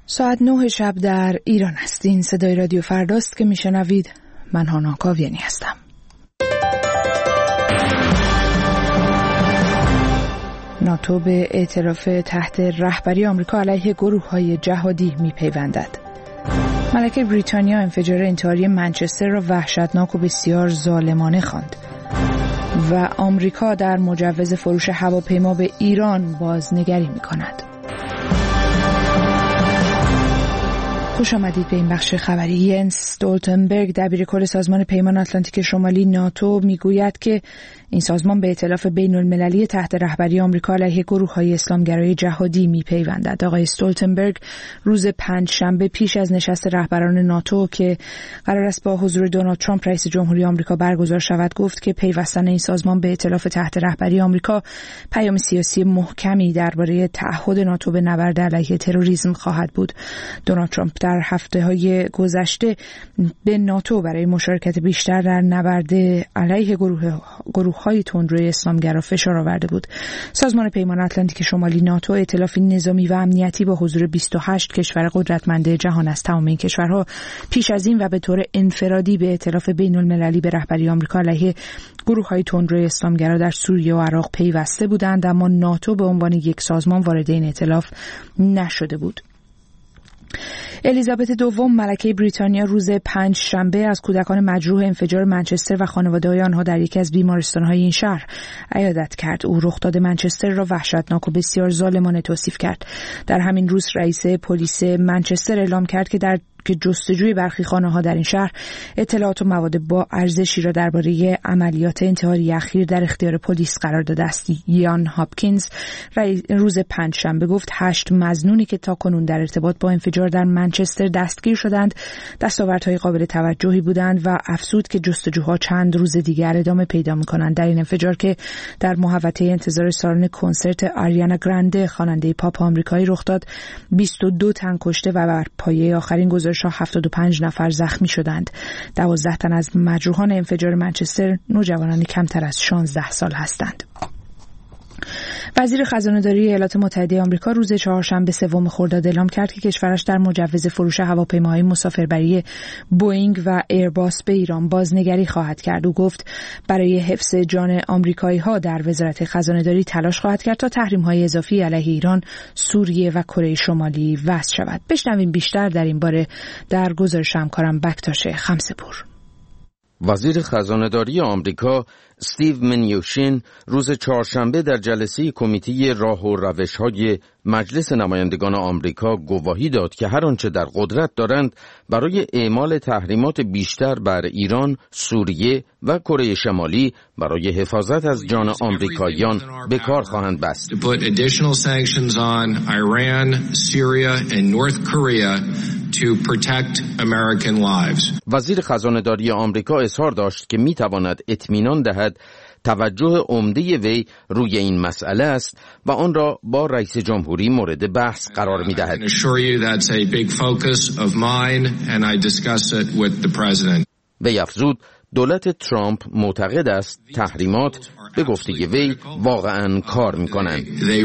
ساعت 9 شب در ایران است. این صدای رادیو فرداست که میشنوید. من هانا کاویانی هستم. ناتو به ائتلاف تحت رهبری آمریکا علیه گروه‌های جهادی میپیوندد. ملکه بریتانیا انفجار انتحاری منچستر را وحشتناک و بسیار ظالمانه خواند و آمریکا در مجوز فروش هواپیما به ایران بازنگری میکند. خوش آمدید به این بخش خبری. ینس استولتنبرگ دبیرکل سازمان پیمان اتلانتیک شمالی ناتو میگوید که این سازمان به ائتلاف بین‌المللی تحت رهبری آمریکا علیه گروه‌های اسلامگرای جهادی میپیوندد. آقای استولتنبرگ روز پنجشنبه پیش از نشست رهبران ناتو که قرار است با حضور دونالد ترامپ رئیس جمهوری آمریکا برگزار شود گفت که پیوستن این سازمان به ائتلاف تحت رهبری آمریکا پیام سیاسی محکمی درباره تعهد ناتو به نبرد علیه تروریسم خواهد بود. دونالد ترامپ در هفته‌های گذشته به ناتو برای مشارکت بیشتر در نبرد علیه گروه‌های تندروی اسلامگرا فشار آورده بود. سازمان پیمان اتلانتیک شمالی ناتو ائتلافی نظامی و امنیتی با حضور 28 کشور قدرتمند جهان است. تمام این کشورها پیش از این و به طور انفرادی به ائتلاف بین‌المللی به رهبری آمریکا علیه گروه‌های تندروی اسلامگرا در سوریه و عراق پیوسته بودند، اما ناتو به عنوان یک سازمان وارد این ائتلاف نشده بود. الیزابت دوم ملکه بریتانیا روز پنجشنبه از کودکان مجروح انفجار منچستر و خانواده‌های آنها در یکی از بیمارستان‌های این شهر عیادت کرد. او رخداد منچستر را وحشتناک و بسیار ظالمانه توصیف کرد. در همین روز رئیس پلیس منچستر اعلام کرد که جستجوی برخی خانه‌ها در این شهر اطلاعات و مواد با ارزشی را درباره عملیات انتحاری اخیر در اختیار پلیس قرار داده است. یان هاپکینز روز پنجشنبه گفت 8 مظنونی که تاکنون در ارتباط با انفجار در منچستر دستگیر شدند دستاوردهای قابل توجهی بودند و افزود که جستجوها چند روز دیگر ادامه پیدا می‌کنند. در این انفجار که در محوطه انتظار سالن کنسرت آریانا گرانده خواننده پاپ آمریکایی رخ داد 22 تن کشته و بر پایه آخرین گزارش‌ها 75 نفر زخمی شدند. 12 تن از مجروحان انفجار منچستر نوجوانان کمتر از 16 سال هستند. وزیر خزانه‌داری ایالات متحده آمریکا روز چهارشنبه سوم خرداد اعلام کرد که کشورش در مجوز فروش هواپیماهای مسافربری بوئینگ و ایرباس به ایران بازنگری خواهد کرد. او گفت برای حفظ جان آمریکایی‌ها در وزارت خزانه‌داری تلاش خواهد کرد تا تحریم‌های اضافی علیه ایران، سوریه و کره شمالی وضع شود. بشنویم بیشتر در این باره در گزارش همکارم بکتاش خمسه‌پور. وزیر خزانه‌داری آمریکا استیو منیوشین روز چهارشنبه در جلسه کمیته راه و روش‌های مجلس نمایندگان آمریکا گواهی داد که هر آنچه در قدرت دارند برای اعمال تحریمات بیشتر بر ایران، سوریه و کره شمالی برای حفاظت از جان آمریکاییان به کار خواهند بست. وزیر خزانه‌داری آمریکا اظهار داشت که می‌تواند اطمینان دهد توجه عمده وی روی این مسئله است و آن را با رئیس جمهوری مورد بحث قرار می‌دهد. وی افزود دولت ترامپ معتقد است تحریمات به گفته وی واقعاً کار می‌کنند.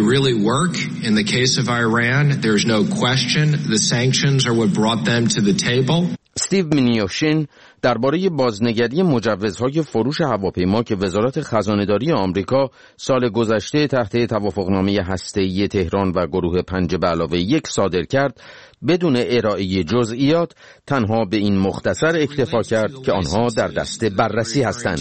استیو منیوشین درباره بازنگری مجوزهای فروش هواپیما که وزارت خزانه‌داری آمریکا سال گذشته تحت توافقنامه هسته‌ای تهران و گروه 5+1 صادر کرد، بدون ارائه جزئیات تنها به این مختصر اکتفا کرد که آنها در دست بررسی هستند.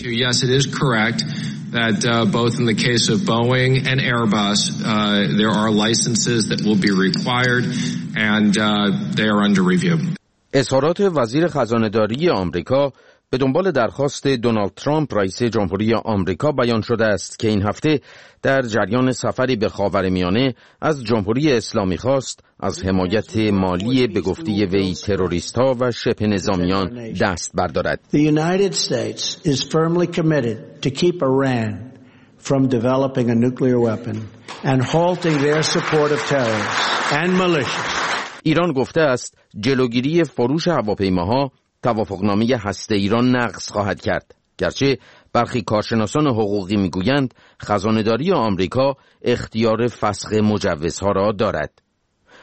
That both in the case of Boeing and Airbus, there are licenses that will be required and they are under review. اظهارات وزیر خزانه‌داری آمریکا به دنبال درخواست دونالد ترامپ رئیس جمهوری آمریکا بیان شده است که این هفته در جریان سفری به خاورمیانه از جمهوری اسلامی خواست از حمایت مالی به گفته وی تروریست‌ها و شبه نظامیان دست بردارد. The United States is firmly committed to keep Iran from developing a nuclear weapon and halting their support of terrorists and militias. ایران گفته است جلوگیری فروش هواپیماها توافقنامه هسته‌ای را نقض خواهد کرد. گرچه برخی کارشناسان حقوقی میگویند خزانه‌داری آمریکا اختیار فسخ مجوزها را دارد.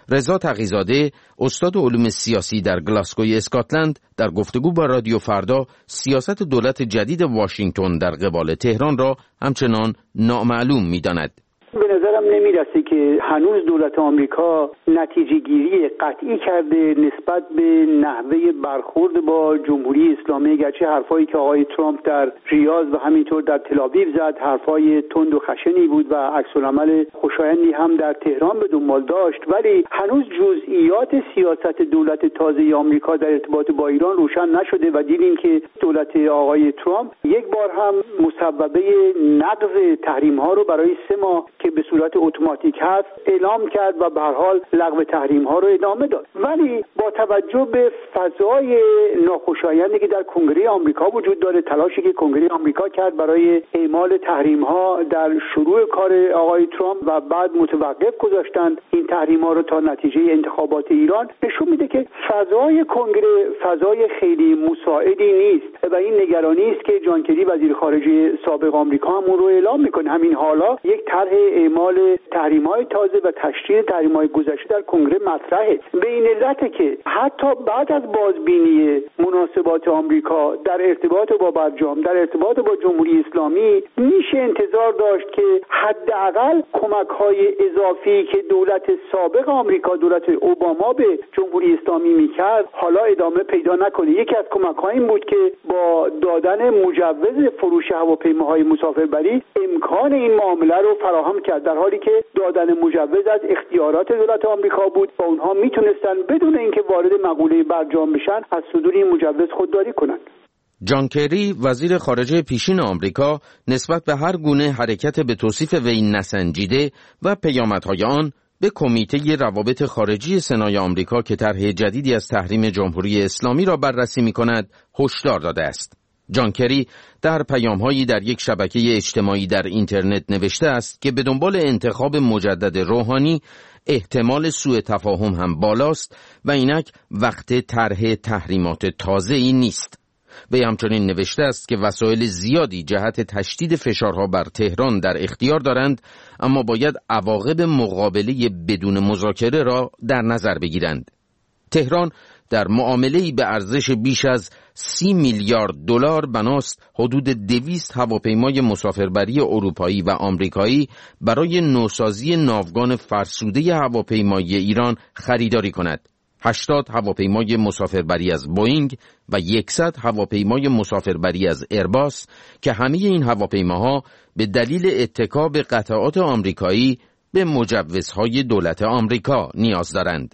رضا تقی‌زاده، استاد علوم سیاسی در گلاسگوی اسکاتلند، در گفتگو با رادیو فردا سیاست دولت جدید واشنگتن در قبال تهران را همچنان نامعلوم می‌داند. به نظرم نمیرسه که هنوز دولت آمریکا نتیجه گیری قطعی کرده نسبت به نحوه برخورد با جمهوری اسلامی، گرچه حرفایی که آقای ترامپ در ریاض و همینطور در تل‌آویو زد حرفای تند و خشنی بود و عکس‌العمل خوشایندی هم در تهران به دنبال داشت، ولی هنوز جزئیات سیاست دولت تازه آمریکا در ارتباط با ایران روشن نشده و دیدیم که دولت آقای ترامپ یک بار هم مصوبه نقض تحریم‌ها رو برای 3 ماه که به صورت اتوماتیک هست اعلام کرد و به هر حال لغو تحریم‌ها رو ادامه داد. ولی با توجه به فضای ناخوشایندی که در کنگره آمریکا وجود داره، تلاشی که کنگره آمریکا کرد برای اعمال تحریم‌ها در شروع کار آقای ترامپ و بعد متوقف گذاشتند این تحریم‌ها رو تا نتیجه انتخابات ایران، نشون میده که فضای کنگره فضای خیلی مساعدی نیست و این نگرانی است که جان کری وزیر خارجه سابق آمریکا هم اون رو اعلام میکنه. همین حالا یک طرح اعمال تحریم‌های تازه و تشدید تحریم‌های گذشته در کنگره مطرحه، به این علته که حتی بعد از بازبینی مناسبات آمریکا در ارتباط با برجام، در ارتباط با جمهوری اسلامی، میشه انتظار داشت که حداقل کمک‌های اضافی که دولت سابق آمریکا، دولت اوباما به جمهوری اسلامی میکرد حالا ادامه پیدا نکنه. یکی از کمک‌ها این بود که با دادن مجوز فروش هواپیماهای مسافربری امکان این معامله رو فراهم کرد، در حالی که دادن مجوز از اختیارات دولت آمریکا بود و اونها میتونستن بدون اینکه وارد مقوله برجام بشن از صدور این مجوز خودداری کنند. جان کری وزیر خارجه پیشین آمریکا نسبت به هر گونه حرکت به توصیف وی نسنجیده و پیامدهای آن به کمیته روابط خارجی سنای آمریکا که طرح جدیدی از تحریم جمهوری اسلامی را بررسی می‌کند هشدار داده است. جان کری در پیام‌هایی در یک شبکه اجتماعی در اینترنت نوشته است که به دنبال انتخاب مجدد روحانی احتمال سوء تفاهم هم بالاست و اینک وقت طرح تحریمات تازه‌ای نیست. وی همچنین نوشته است که وسایل زیادی جهت تشدید فشارها بر تهران در اختیار دارند، اما باید عواقب مقابله بدون مذاکره را در نظر بگیرند. تهران در معامله‌ای به ارزش بیش از 30 میلیارد دلار بناست حدود 200 هواپیمای مسافربری اروپایی و آمریکایی برای نوسازی ناوگان فرسوده هواپیمایی ایران خریداری کند. 80 هواپیمای مسافربری از بوئینگ و 100 هواپیمای مسافربری از ایرباس که همه این هواپیماها به دلیل اتکا به قطعات آمریکایی به مجوزهای دولت آمریکا نیاز دارند.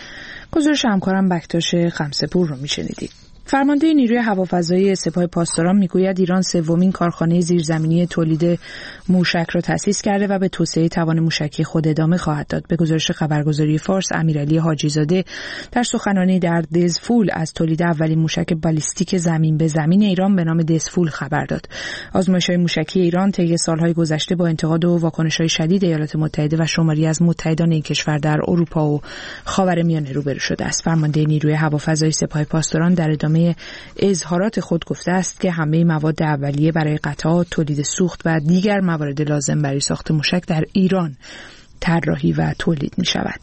گزارش همکارم بکتاش خمسه‌پور رو میشنیدید. فرمانده نیروی هوافضایی سپاه پاسداران میگوید ایران 3مین کارخانه زیرزمینی تولید موشک را تأسیس کرده و به توسعه توان موشکی خود ادامه خواهد داد. به گزارش خبرگزاری فارس، امیرعلی حاجی‌زاده در سخنرانی در دزفول از تولید اولین موشک بالیستیک زمین به زمین ایران به نام دزفول خبر داد. آزمایش‌های موشکی ایران طی سال‌های گذشته با انتقاد و واکنش‌های شدید ایالات متحده و شماری از متحدان این کشور در اروپا و خاورمیانه روبرو شده است. فرمانده نیروی هوافضایی سپاه پاسداران در ادامه اظهارات خود گفته است که همه مواد اولیه برای قطعات، تولید سوخت و دیگر موارد لازم برای ساخت موشک در ایران طراحی و تولید می شود.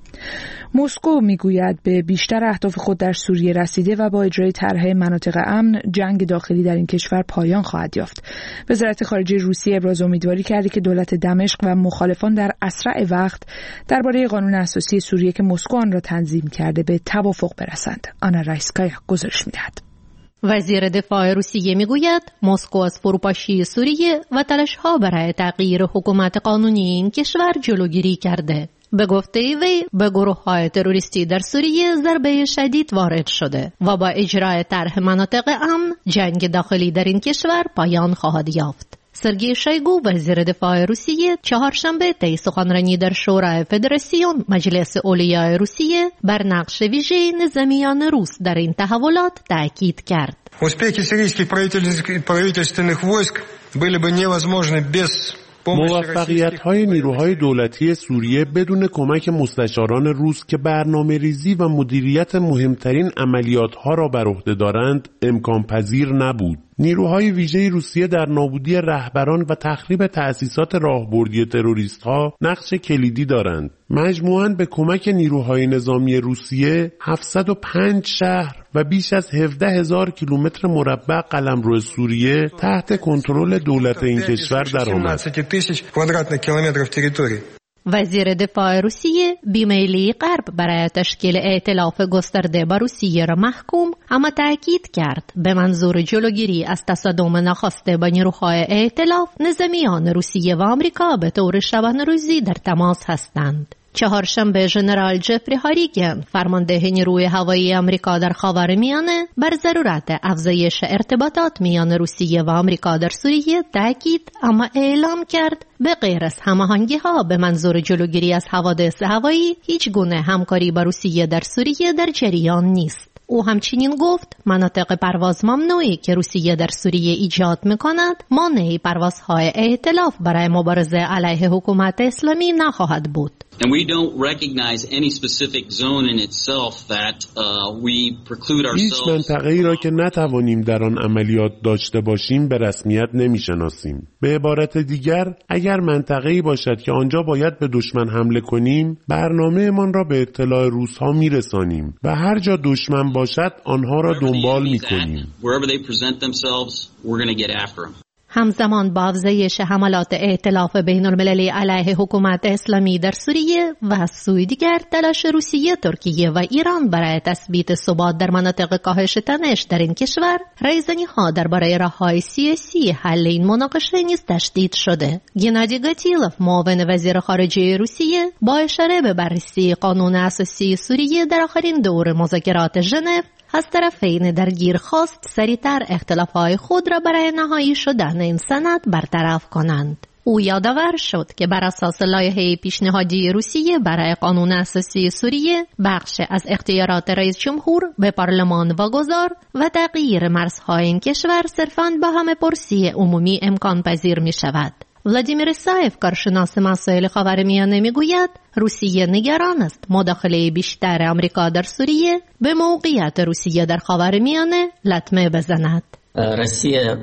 مسکو میگوید به بیشتر اهداف خود در سوریه رسیده و با اجرای طرح مناطق امن جنگ داخلی در این کشور پایان خواهد یافت. وزارت خارجه روسیه ابراز امیدواری کرده که دولت دمشق و مخالفان در اسرع وقت درباره قانون اساسی سوریه که مسکو آن را تنظیم کرده به توافق برسند. آنا رایسکایا گزارش می‌دهد. وزیر دفاع روسیه میگوید مسکو از فروپاشی سوریه و تلاش‌ها برای تغییر حکومت قانونی این کشور جلوگیری کرده. به گفته وی به گروه‌های تروریستی در سوریه ضربه شدید وارد شده و با اجرای طرح مناطق امن جنگ داخلی در این کشور پایان خواهد یافت. سرگئی شویگو وزیر دفاع روسیه چهارشنبه طی سخنرانی در شورای فدراسیون مجلس اولیای روسیه بر نقش ویژه نظامیان روس در این تحولات تاکید کرد. Успехи сирийских правительственных войск были бы невозможны без موفقیت‌های نیروهای دولتی سوریه بدون کمک مستشاران روس که برنامه‌ریزی و مدیریت مهمترین عملیات‌ها را بر عهده دارند امکان پذیر نبود. نیروهای ویژه روسیه در نابودی رهبران و تخریب تأسیسات راهبردی تروریست‌ها نقش کلیدی دارند. مجموعاً به کمک نیروهای نظامی روسیه 705 شهر و بیش از 17,000 کیلومتر مربع قلمرو سوریه تحت کنترل دولت این کشور درآمد. وزیر دفاع روسیه بیمیلی غرب برای تشکیل ائتلاف گسترده با روسیه را محکوم، اما تأکید کرد به منظور جلوگیری از تصادم ناخواسته با نیروهای ائتلاف، نظامیان روسیه و آمریکا به طور شبانه روزی در تماس هستند. چهارشنبه ژنرال جفری هاریگن، فرمانده نیروی هوایی آمریکا در خاورمیانه، بر ضرورت افزایش ارتباطات میان روسیه و آمریکا در سوریه تاکید، اما اعلام کرد به غیر از هماهنگی‌ها به منظور جلوگیری از حوادث هوایی، هیچ گونه همکاری با روسیه در سوریه در جریان نیست. او همچنین گفت مناطق پرواز ممنوعی که روسیه در سوریه ایجاد می‌کند، مانع پروازهای ائتلاف برای مبارزه علیه حکومت اسلامی نخواهد بود. And we don't recognize any specific zone in itself that we preclude ourselves. هیچ منطقه‌ای را که نتوانیم در آن عملیات داشته باشیم به رسمیت نمی‌شناسیم. به عبارت دیگر، اگر منطقه‌ای باشد که آنجا باید به دشمن حمله کنیم، برنامه‌مان را به اطلاع روس‌ها می‌رسانیم و هر جا دشمن باشد آنها را دنبال می‌کنیم. Wherever they present themselves, we're going to get after them. همزمان با افزایش حملات ائتلاف بین‌المللی علیه حکومت اسلامی در سوریه و از سوی دیگر تلاش روسیه، ترکیه و ایران برای تثبیت ثبات در مناطق کاهش تنش در این کشور، رایزنی‌ها درباره راه‌های سیاسی حل این مناقشه نیز تشدید شده. گنادی گاتیلوف، معاون وزیر خارجه روسیه، با اشاره به بررسی قانون اساسی سوریه در آخرین دور مذاکرات ژنو، از طرفین درگیر خواست سریعتر اختلافات خود را برای نهایی شدن این سند برطرف کنند. او یادآور شد که بر اساس لایحه پیشنهادی روسیه برای قانون اساسی سوریه، بخش از اختیارات رئیس جمهور به پارلمان واگذار و تغییر مرزهای این کشور صرفاً با همه‌پرسی عمومی امکان پذیر می شود. ولادیمیر سایف، کارشناس مسائل خاورمیانه، میگوید روسیه نگران است مداخله بیشتر آمریکا در سوریه به موقعیت روسیه در خاورمیانه لطمه بزند. روسیه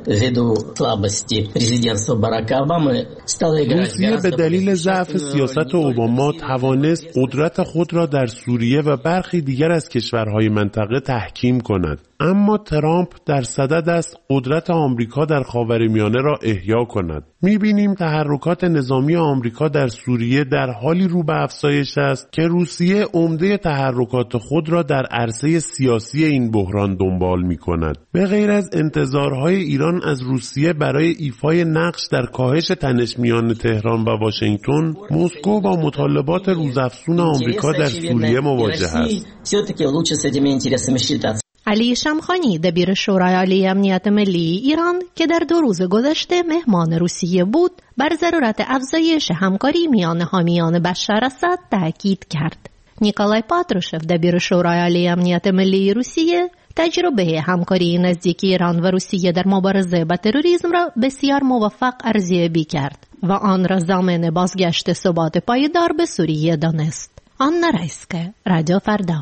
به دلیل ضعف سیاست اوباما توانست قدرت خود را در سوریه و برخی دیگر از کشورهای منطقه تحکیم کند، اما ترامپ در صدد است قدرت آمریکا در خاورمیانه را احیا کند. می‌بینیم تحرکات نظامی آمریکا در سوریه در حالی رو به افزایش است که روسیه عمده تحرکات خود را در عرصه سیاسی این بحران دنبال می‌کند. به غیر از انتظارهای ایران از روسیه برای ایفای نقش در کاهش تنش میان تهران و واشنگتن، مسکو با مطالبات روزافزون آمریکا در سوریه مواجه است. علی شمخانی، دبیر شورای عالی امنیت ملی ایران که در 2 روز گذشته مهمان روسیه بود، بر ضرورت افزایش همکاری میان حامیان بشار اسد تاکید کرد. نیکولای پاتروشف، دبیر شورای عالی امنیت ملی روسیه، تجربه همکاری نزدیک ایران و روسیه در مبارزه با تروریسم را بسیار موفق ارزیابی کرد و آن را ضامن بازگشت ثبات پایدار به سوریه دانست. آنا رایسکه، رادیو فردا.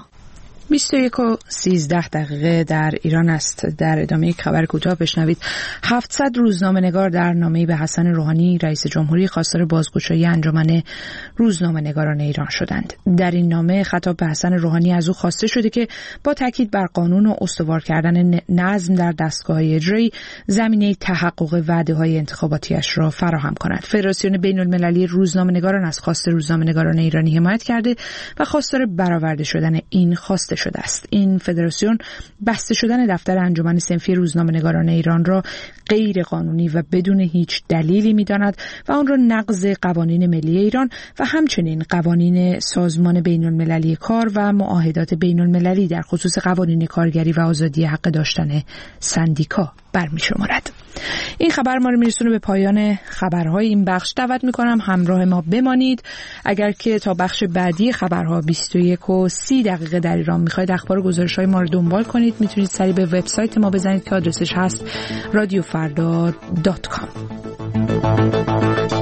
21:13 در ایران است. در ادامه یک خبر کوتاه بشنوید 700 روزنامه‌نگار در نامه‌ای به حسن روحانی رئیس جمهوری خواستار بازگشایی انجمن روزنامه‌نگاران ایران شدند. در این نامه خطاب به حسن روحانی از او خواسته شده که با تاکید بر قانون و استوار کردن نظم در دستگاه‌های اجرایی زمینه تحقق وعده‌های انتخاباتیش را فراهم کند. فدراسیون بین‌المللی روزنامه‌نگاران از خواست روزنامه‌نگاران ایرانی حمایت کرده و خواستار برآورده شدن این خواسته شده است. این فدراسیون بسته شدن دفتر انجمن صنفی روزنامه‌نگاران ایران را غیر قانونی و بدون هیچ دلیلی می‌داند و آن را نقض قوانین ملی ایران و همچنین قوانین سازمان بین‌المللی کار و معاهدات بین‌المللی در خصوص قوانین کارگری و آزادی حق داشتن سندیکا برمی‌شمارد. این خبر ما رو میرسونه به پایان خبرهای این بخش. دعوت میکنم همراه ما بمانید. اگر که تا بخش بعدی خبرها 21:30 در ایران میخواید اخبار و گزارش‌های ما رو دنبال کنید، میتونید سریع به وبسایت ما بزنید که آدرسش هست radiofarda.com.